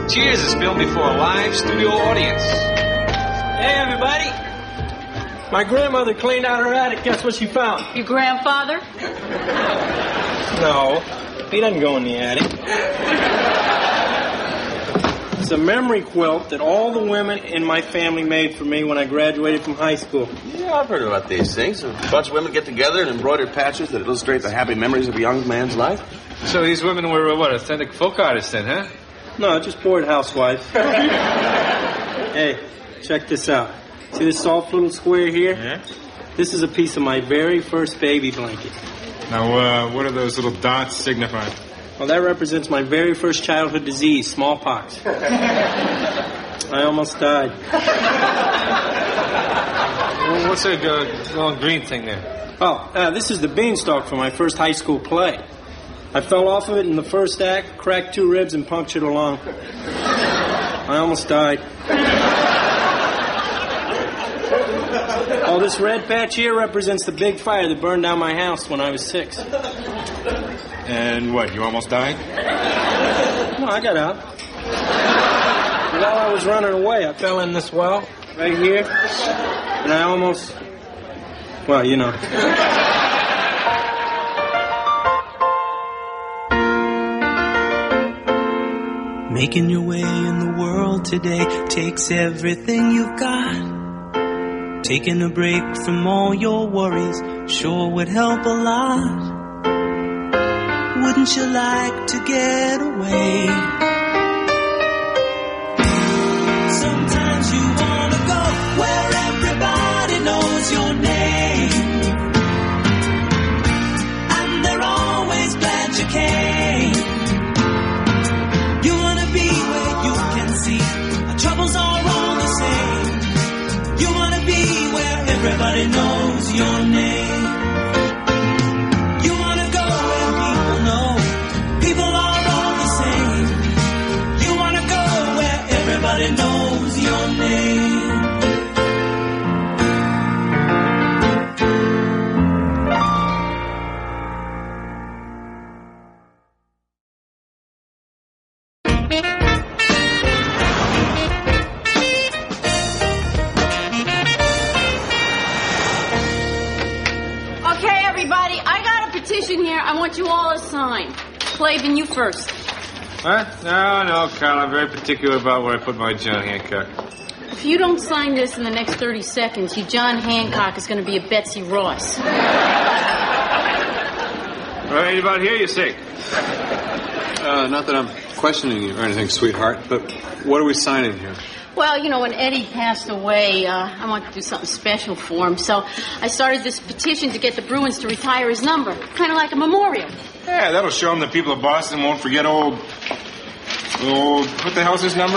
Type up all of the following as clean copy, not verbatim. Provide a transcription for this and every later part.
Cheers is filmed before a live studio audience. Hey, everybody. My grandmother cleaned out her attic. Guess what she found? Your grandfather? No, he doesn't go in the attic. It's a memory quilt that all the women in my family made for me when I graduated from high school. Yeah, I've heard about these things. A bunch of women get together and embroider patches that illustrate the happy memories of a young man's life. So these women were, what, authentic folk artists then, huh? No, just bored housewives. Hey, check this out. See this soft little square here? Yeah. This is a piece of my very first baby blanket. Now, what do those little dots signify? Well, that represents my very first childhood disease, smallpox. I almost died. Well, what's that little green thing there? Oh, this is the beanstalk from my first high school play. I fell off of it in the first act, cracked 2 ribs, and punctured a lung. I almost died. Oh, this red patch here represents the big fire that burned down my house when I was 6. And what, you almost died? No, I got out. While I was running away, I fell in this well right here, and I almost, well, you know. Making your way in the world today takes everything you've got. Taking a break from all your worries sure would help a lot. Wouldn't you like to get away? Sometimes you wanna go where everybody knows your name, and they're always glad you came. You wanna be where you can see our troubles are all the same. You wanna be where everybody knows your name. Everybody knows your name. Okay, everybody, I got a petition here. I want you all to sign. Clavin, you first. What? No, Carl. I'm very particular about where I put my John Hancock. If you don't sign this in the next 30 seconds, your John Hancock is going to be a Betsy Ross. Right about here, you say? Not that I'm questioning you or anything, sweetheart, but what are we signing here? Well, you know, when Eddie passed away, I wanted to do something special for him, so I started this petition to get the Bruins to retire his number, kind of like a memorial. Yeah, that'll show them the people of Boston won't forget old, what the hell's his number?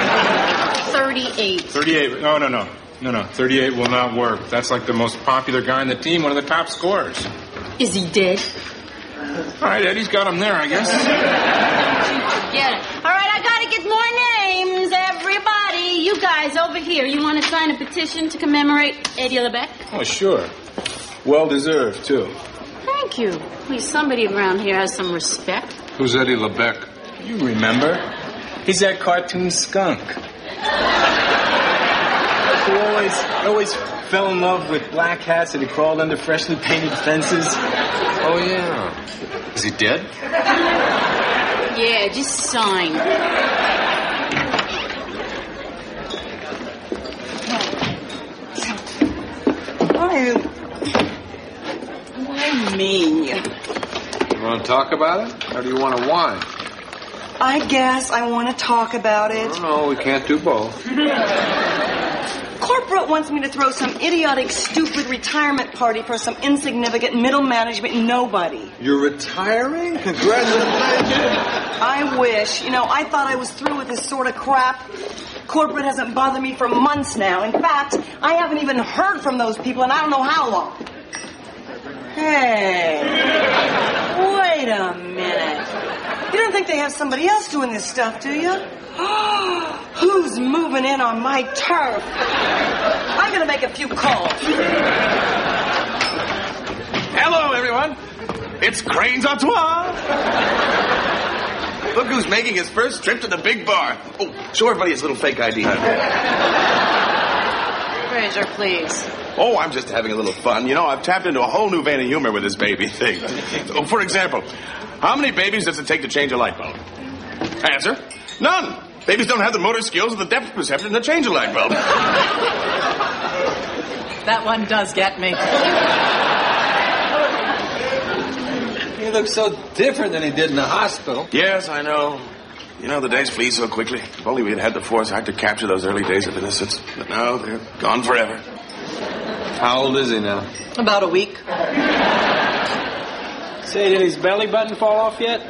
38. 38. No. 38 will not work. That's like the most popular guy on the team, one of the top scorers. Is he dead? All right, Eddie's got him there, I guess. Forget it. All right, I got to get more names, everybody. You guys over here, you want to sign a petition to commemorate Eddie LeBec? Oh, sure. Well deserved, too. Thank you. Please, somebody around here has some respect. Who's Eddie LeBec? You remember? He's that cartoon skunk. Who always fell in love with black hats and he crawled under freshly painted fences. Oh, yeah. Is he dead? Yeah, just sign. Why me? You want to talk about it? Or do you want to whine? I guess I want to talk about it. No, we can't do both. Corporate wants me to throw some idiotic, stupid retirement party for some insignificant middle management nobody. You're retiring? Congratulations. I wish. You know, I thought I was through with this sort of crap. Corporate hasn't bothered me for months now. In fact, I haven't even heard from those people in I don't know how long. Hey, wait a minute. You don't think they have somebody else doing this stuff, do you? Who's moving in on my turf? I'm going to make a few calls. Hello, everyone. It's Crane's Artois. Look who's making his first trip to the big bar. Oh, show everybody his little fake ID. Fraser, please. Oh, I'm just having a little fun. You know, I've tapped into a whole new vein of humor with this baby thing. So, for example, how many babies does it take to change a light bulb? Answer, none. Babies don't have the motor skills or the depth perception to change a light bulb. That one does get me. He looks so different than he did in the hospital. Yes, I know. You know, the days flee so quickly. If only we had had the foresight to capture those early days of innocence. But no, they're gone forever. How old is he now? About a week. Say, did his belly button fall off yet?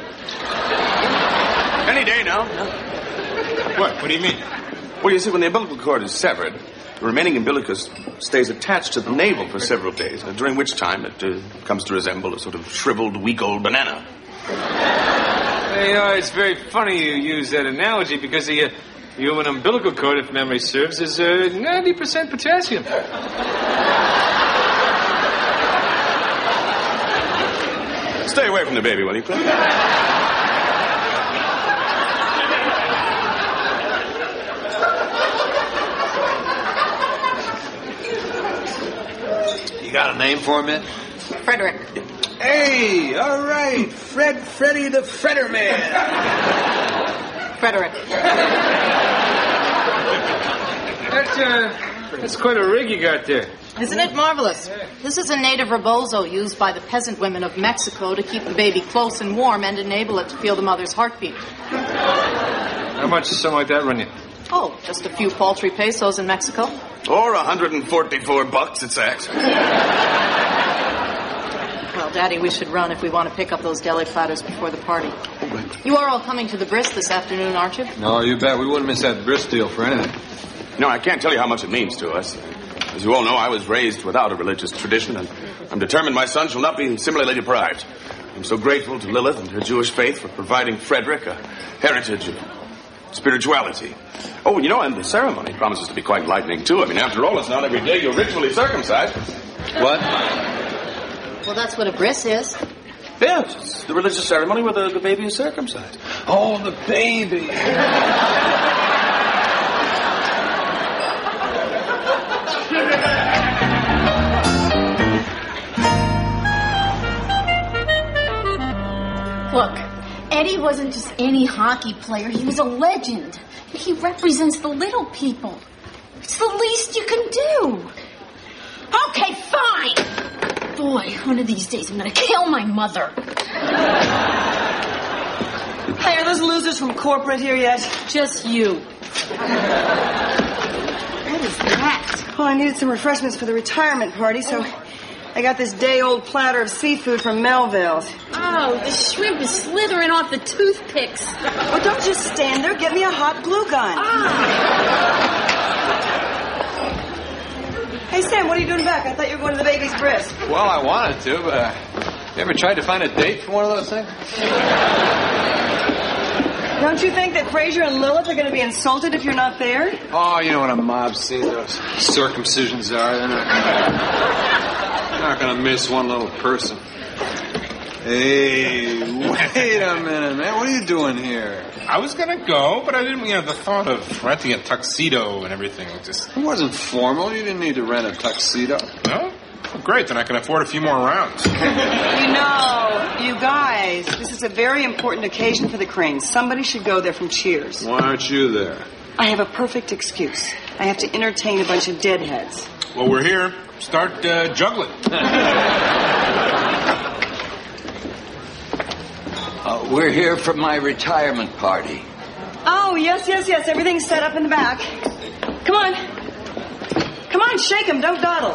Any day now. What do you mean? Well, you see, when the umbilical cord is severed, the remaining umbilicus stays attached to the navel for several days, during which time it comes to resemble a sort of shriveled, week-old banana. Hey, it's very funny you use that analogy because the human umbilical cord, if memory serves, is 90% potassium. Stay away from the baby, will you, please? You got a name for him yet? Frederick. Hey, all right. Freddy the Fretterman. Frederick. That's quite a rig you got there. Isn't it marvelous? This is a native rebozo used by the peasant women of Mexico to keep the baby close and warm and enable it to feel the mother's heartbeat. How much does something like that run you? Oh, just a few paltry pesos in Mexico. Or $144 at Saks. Well, Daddy, we should run if we want to pick up those deli platters before the party. You are all coming to the Brisk this afternoon, aren't you? No, you bet. We wouldn't miss that Brisk deal for anything. No, I can't tell you how much it means to us. As you all know, I was raised without a religious tradition, and I'm determined my son shall not be similarly deprived. I'm so grateful to Lilith and her Jewish faith for providing Frederick a heritage of spirituality. Oh, you know, and the ceremony promises to be quite enlightening, too. I mean, after all, it's not every day you're ritually circumcised. What? Well, that's what a bris is. Yes, it's the religious ceremony where the baby is circumcised. Oh, the baby. Look, Eddie wasn't just any hockey player. He was a legend. He represents the little people. It's the least you can do. Okay, fine. Boy, one of these days I'm going to kill my mother. Hey, are those losers from corporate here yet? Just you. What is that? Well, I needed some refreshments for the retirement party, so I got this day-old platter of seafood from Melville's. Oh, the shrimp is slithering off the toothpicks. Well, don't just stand there. Get me a hot glue gun. Hey, Sam, what are you doing back? I thought you were going to the baby's Brisk. Well, I wanted to, but you ever tried to find a date for one of those things? Don't you think that Fraser and Lilith are going to be insulted if you're not there? Oh, you know what a mob scene those circumcisions are. They're not going to miss one little person. Hey, wait a minute, man. What are you doing here? I was going to go, but I didn't, the thought of renting a tuxedo and everything was just... It wasn't formal. You didn't need to rent a tuxedo. No? Well, great, then I can afford a few more rounds. You know, you guys, this is a very important occasion for the Cranes. Somebody should go there from Cheers. Why aren't you there? I have a perfect excuse. I have to entertain a bunch of deadheads. Well, we're here. Start juggling. We're here for my retirement party. Oh, yes. Everything's set up in the back. Come on. Come on, shake 'em. Don't dawdle.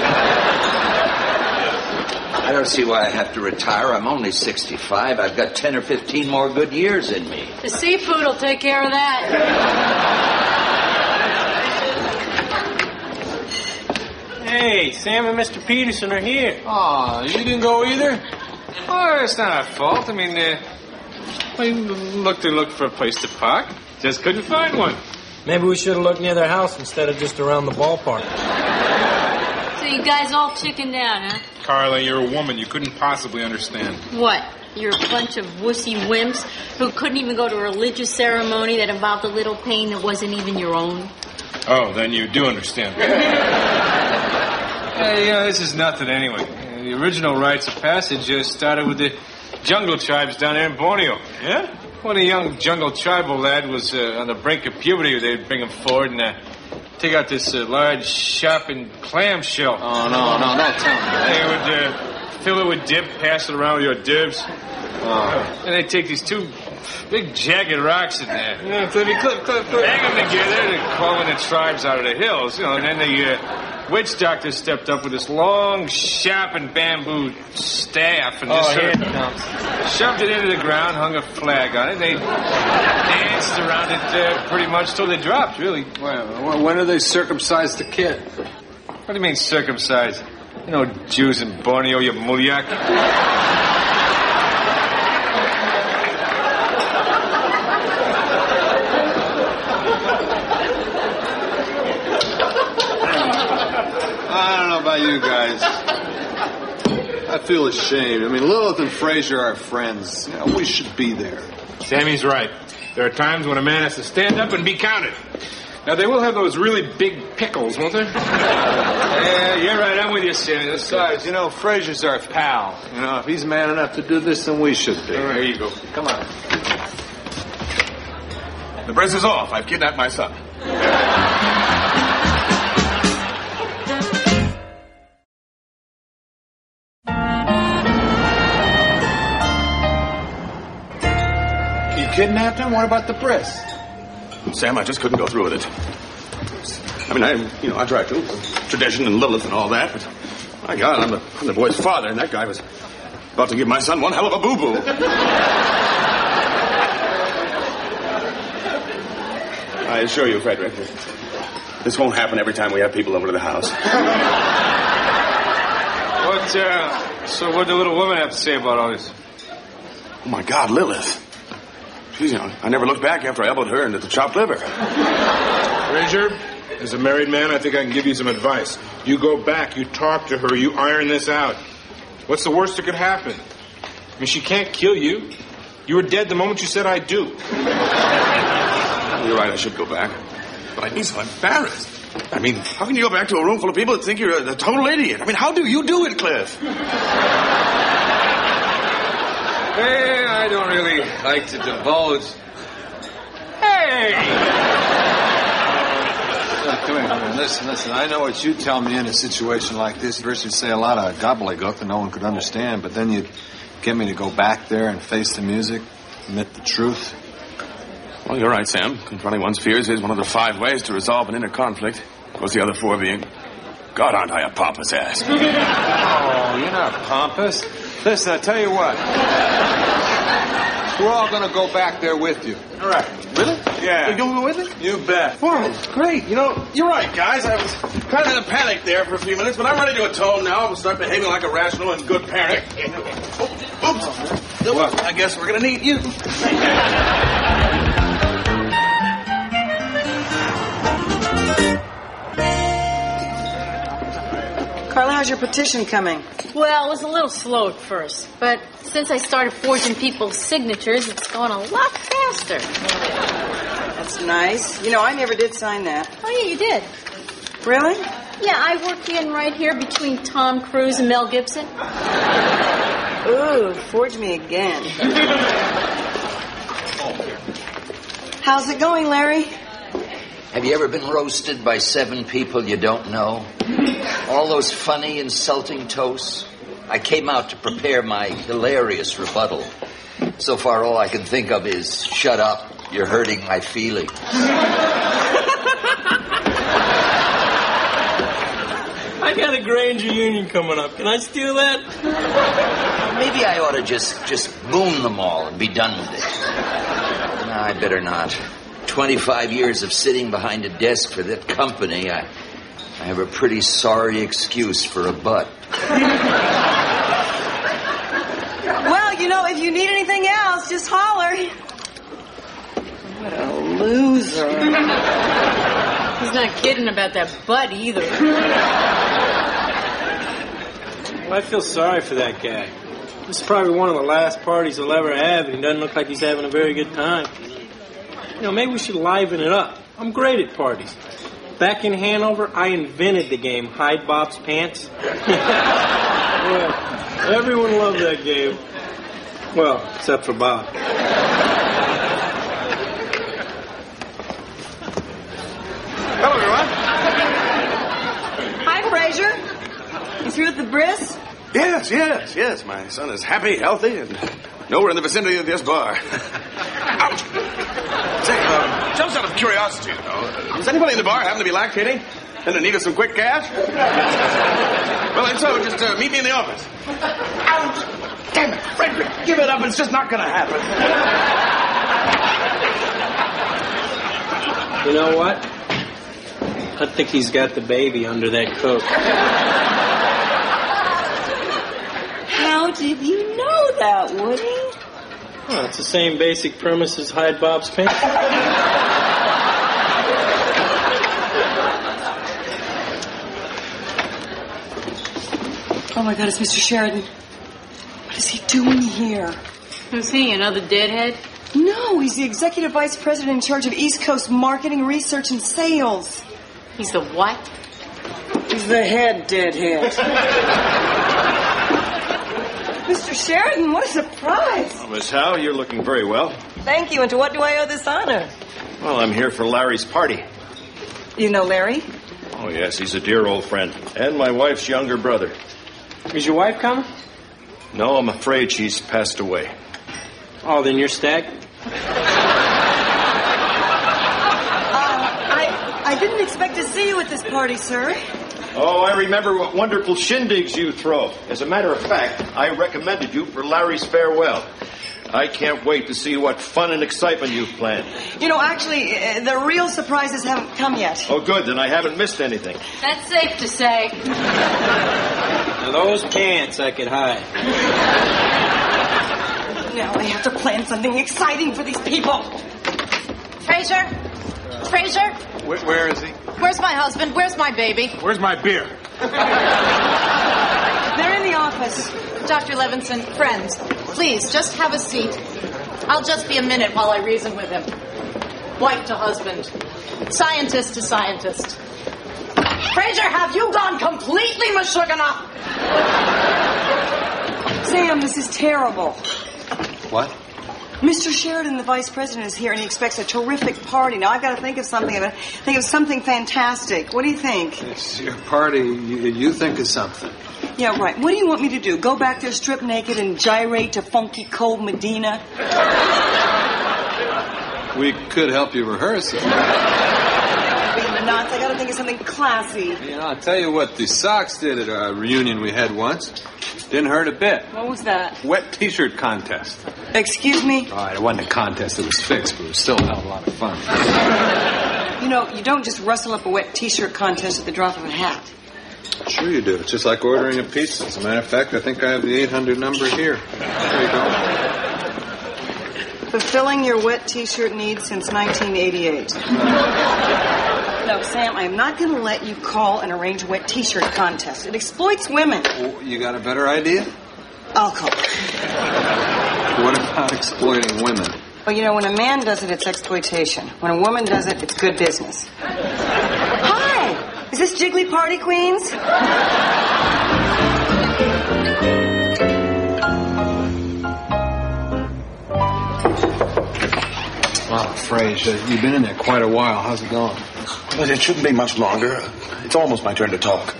I don't see why I have to retire. I'm only 65. I've got 10 or 15 more good years in me. The seafood will take care of that. Hey, Sam and Mr. Peterson are here. Aw, you didn't go either? Oh, it's not our fault. I mean, we looked for a place to park. Just couldn't find one. Maybe we should have looked near their house instead of just around the ballpark. So you guys all chickened out, huh? Carla, you're a woman. You couldn't possibly understand. What? You're a bunch of wussy wimps who couldn't even go to a religious ceremony that involved a little pain that wasn't even your own. Oh, then you do understand. Hey, this is nothing anyway. The original rites of passage started with the jungle tribes down there in Borneo. Yeah? When a young jungle tribal lad was on the brink of puberty, they'd bring him forward and take out this large, sharpened clamshell. Oh, no, don't tell me. They would fill it with dip, pass it around with your dibs. And they'd take these two big jagged rocks in there. Yeah, Clippy, clip. Hang them together, they'd call in the tribes out of the hills, and then the witch doctor stepped up with this long, sharpened bamboo staff and just shoved it into the ground, hung a flag on it. They danced around it pretty much till they dropped, really. Well, when do they circumcise the kid? What do you mean circumcised? You know, Jews in Borneo, you mulyak. I don't know about you guys. I feel ashamed. I mean, Lilith and Fraser are friends. You know, we should be there. Sammy's right. There are times when a man has to stand up and be counted. Now, they will have those really big pickles, won't they? Yeah, you're right. I'm with you, Sammy. Besides, you know, Fraser's our pal. You know, if he's man enough to do this, then we should be. All right, here you go. Come on. The brace is off. I've kidnapped my son. You kidnapped him? What about the bris? Sam, I just couldn't go through with it. I mean, I tried to. Tradition and Lilith and all that, but my God, I'm the boy's father, and that guy was about to give my son one hell of a boo-boo. I assure you, Frederick, this won't happen every time we have people over to the house. So what did the little woman have to say about all this? Oh, my God, Lilith. She's, I never looked back after I elbowed her into the chopped liver. Fraser, as a married man, I think I can give you some advice. You go back, you talk to her, you iron this out. What's the worst that could happen? I mean, she can't kill you. You were dead the moment you said I do. You're right, I should go back. But I'd be so embarrassed. I mean, how can you go back to a room full of people that think you're a total idiot? I mean, how do you do it, Cliff? I don't really like to divulge. Hey! Come here. Listen. I know what you tell me in a situation like this. First, you'd say a lot of gobbledygook that no one could understand, but then you'd get me to go back there and face the music, admit the truth. Well, you're right, Sam. Confronting one's fears is one of the 5 ways to resolve an inner conflict. Of course, the other 4 being, God, aren't I a pompous ass? Oh, you're not pompous. Listen, I tell you what. We're all going to go back there with you. All right. Really? Yeah. You going to go with me? You bet. Well, great. You know, you're right, guys. I was kind of in a panic there for a few minutes, but I'm ready to atone now. I'm start behaving like a rational and good parent. Oops. Well, I guess we're going to need you. Carla, how's your petition coming? Well, it was a little slow at first, but since I started forging people's signatures, it's going a lot faster. That's nice. You know, I never did sign that. Oh, yeah, you did. Really? Yeah, I work in right here between Tom Cruise and Mel Gibson. Ooh, forge me again. How's it going, Larry? Have you ever been roasted by 7 people you don't know? All those funny, insulting toasts? I came out to prepare my hilarious rebuttal. So far, all I can think of is, shut up, you're hurting my feelings. I got a Granger Union coming up. Can I steal that? Maybe I ought to just boom them all and be done with it. No, I better not. 25 years of sitting behind a desk for that company, I have a pretty sorry excuse for a butt. Well, you know, if you need anything else, just holler. What a loser. He's not kidding about that butt either. Well, I feel sorry for that guy. This is probably one of the last parties he'll ever have, and he doesn't look like he's having a very good time. You know, maybe we should liven it up. I'm great at parties. Back in Hanover, I invented the game Hide Bob's Pants. Well, everyone loved that game. Well, except for Bob. Hello, everyone. Hi, Frazier. You through with the bris? Yes. My son is happy, healthy, and nowhere in the vicinity of this bar. Ouch! Say, just out of curiosity, you know, does anybody in the bar happen to be lactating and in need of some quick cash? Well, if so, just meet me in the office. Ouch! Damn it, Frederick, give it up. It's just not going to happen. You know what? I think he's got the baby under that coat. How did you know that, Woody? Well, it's the same basic premise as Hide Bob's Pants. Oh, my God, it's Mr. Sheridan. What is he doing here? Who's he, another deadhead? No, he's the executive vice president in charge of East Coast marketing, research, and sales. He's the what? He's the head deadhead. Mr. Sheridan, what a surprise. Well, Miss Howe, you're looking very well. Thank you, and to what do I owe this honor? Well, I'm here for Larry's party. You know Larry? Oh, yes, he's a dear old friend. And my wife's younger brother. Is your wife coming? No, I'm afraid she's passed away. Oh, then you're stacked? I didn't expect to see you at this party, sir. Oh, I remember what wonderful shindigs you throw. As a matter of fact, I recommended you for Larry's farewell. I can't wait to see what fun and excitement you've planned. You know, actually, the real surprises haven't come yet. Oh, good, then I haven't missed anything. That's safe to say. Now, those pants I could hide. Now I have to plan something exciting for these people. Frazier? Frazier? Where is he? Where's my husband? Where's my baby? Where's my beer? They're in the office. Dr. Levinson, friends, please, just have a seat. I'll just be a minute while I reason with him. Wife to husband. Scientist to scientist. Frazier, have you gone completely mashugana? Sam, this is terrible. What? Mr. Sheridan, the vice president, is here, and he expects a terrific party. Now, I've got to think of something fantastic. What do you think? It's your party. You think of something. Yeah, right. What do you want me to do? Go back there, strip naked, and gyrate to funky cold Medina? We could help you rehearse it. Nuts. I got to think of something classy. You know, I'll tell you what the Sox did at a reunion we had once. Didn't hurt a bit. What was that? Wet T-shirt contest. Excuse me? All right, it wasn't a contest. It was fixed, but it was still a hell of a lot of fun. You know, you don't just rustle up a wet T-shirt contest at the drop of a hat. Sure you do. It's just like ordering a pizza. As a matter of fact, I think I have the 800 number here. There you go. Fulfilling your wet T-shirt needs since 1988. No, Sam, I am not going to let you call and arrange a wet T-shirt contest. It exploits women. Oh, you got a better idea? I'll call. What about exploiting women? Well, you know, when a man does it, it's exploitation. When a woman does it, it's good business. Hi! Is this Jiggly Party Queens? Wow, Frazier, you've been in there quite a while. How's it going? But it shouldn't be much longer. It's almost my turn to talk.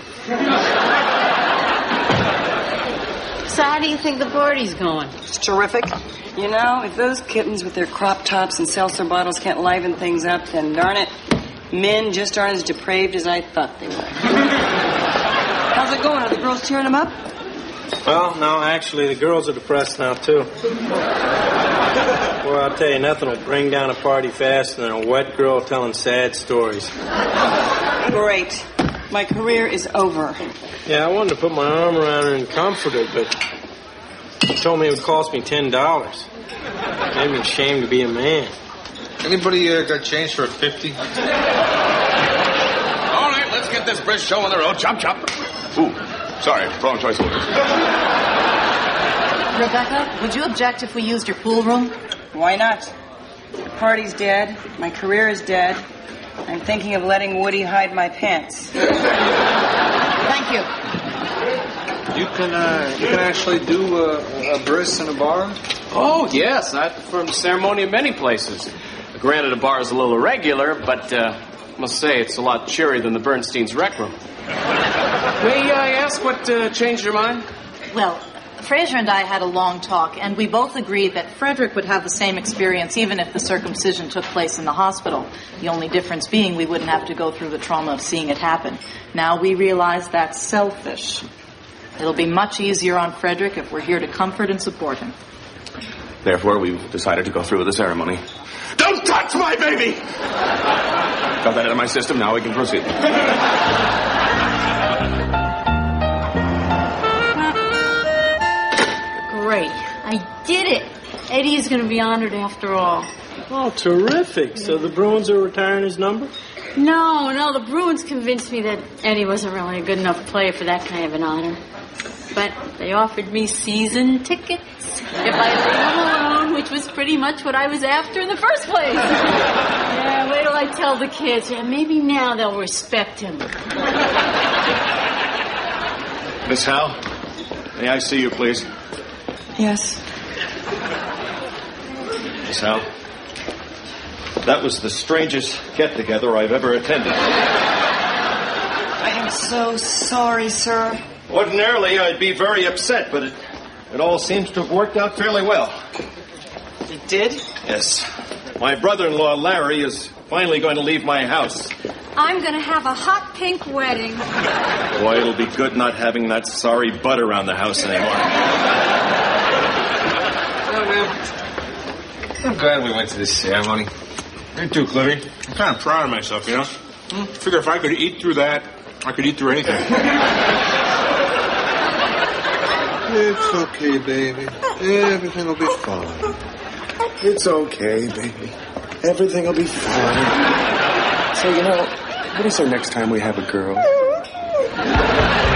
So how do you think the party's going? It's terrific. You know, if those kittens with their crop tops and seltzer bottles can't liven things up, then darn it, men just aren't as depraved as I thought they were. How's it going? Are the girls cheering them up? Well, no, actually, the girls are depressed now, too. Well, I'll tell you, nothing will bring down a party faster than a wet girl telling sad stories. Great. My career is over. Yeah, I wanted to put my arm around her and comfort her, but she told me it would cost me $10. Made me ashamed to be a man. Anybody got change for a 50? All right, let's get this brisk show on the road. Chop, chop. Ooh, sorry, wrong choice of words. Rebecca, would you object if we used your pool room? Why not? The party's dead. My career is dead. I'm thinking of letting Woody hide my pants. Thank you. You can actually do a bris in a bar? Oh, yes. I performed a ceremony in many places. Granted, a bar is a little irregular, but I must say it's a lot cheerier than the Bernstein's Rec Room. May I ask what changed your mind? Well, Fraser and I had a long talk, and we both agreed that Frederick would have the same experience even if the circumcision took place in the hospital. The only difference being we wouldn't have to go through the trauma of seeing it happen. Now we realize that's selfish. It'll be much easier on Frederick if we're here to comfort and support him. Therefore, we've decided to go through with the ceremony. Don't touch my baby! Got that out of my system, now we can proceed. Great. I did it. Eddie is going to be honored after all. Oh, terrific. So the Bruins are retiring his number? No, the Bruins convinced me that Eddie wasn't really a good enough player for that kind of an honor. But they offered me season tickets if I leave him alone, which was pretty much what I was after in the first place. Yeah, wait till I tell the kids. Yeah, maybe now they'll respect him. Miss Howe, may I see you, please? Yes. Miss Howe, that was the strangest get-together I've ever attended. I am so sorry, sir. Ordinarily, I'd be very upset, but it all seems to have worked out fairly well. It did? Yes. My brother-in-law, Larry, is finally going to leave my house. I'm going to have a hot pink wedding. Boy, it'll be good not having that sorry butt around the house anymore. I'm glad we went to this ceremony. Me too, Cliffy. I'm kind of proud of myself, you know? I figure if I could eat through that, I could eat through anything. It's okay, baby. Everything will be fine. It's okay, baby. Everything will be fine. So, what do you say next time we have a girl?